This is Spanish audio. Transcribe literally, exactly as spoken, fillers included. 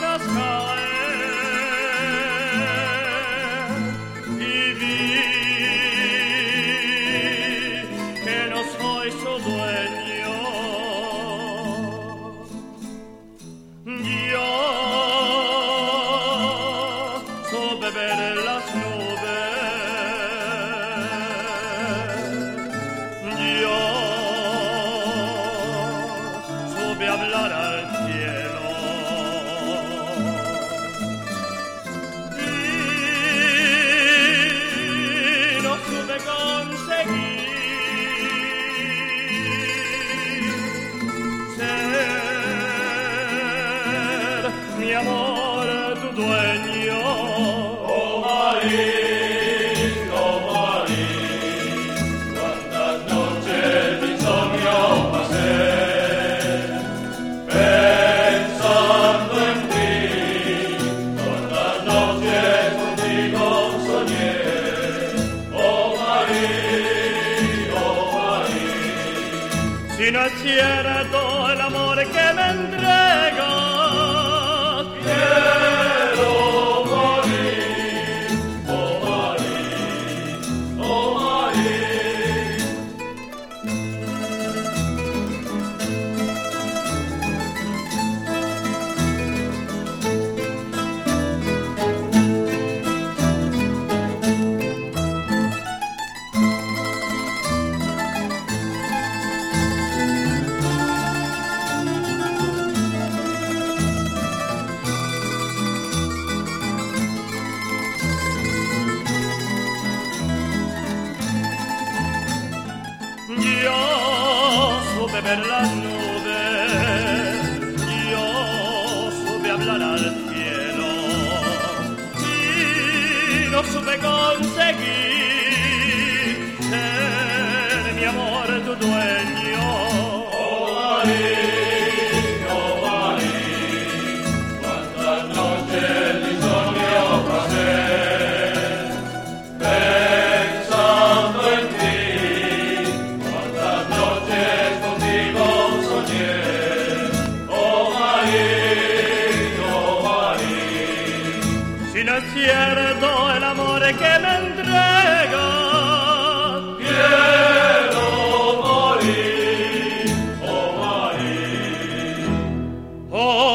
lágrimas caer y vi que no soy su dueño. Yo supe ver las nubes, yo supe hablar al cielo y no supe conseguir ser mi amor tu dueño. Oh Marín, oh Marín, cuántas noches de insomnio pasé pensando en ti, cuántas noches contigo soñé. Oh Marín, oh Marín, Si no es cierto el amor que me entregas, quiero morir. Oh Marín, oh Marín. yo supe ver las nubes, yo supe hablar al cielo y no supe conseguir ser mi amor tu dueño. Oh Marín, oh Marín, cuántas noches de insomnio pasé pensando en ti, cuántas noches contigo soñé. Oh Marín, oh Marín, Si no es cierto el amor que me entregas, quiero morir. Oh Marín. oh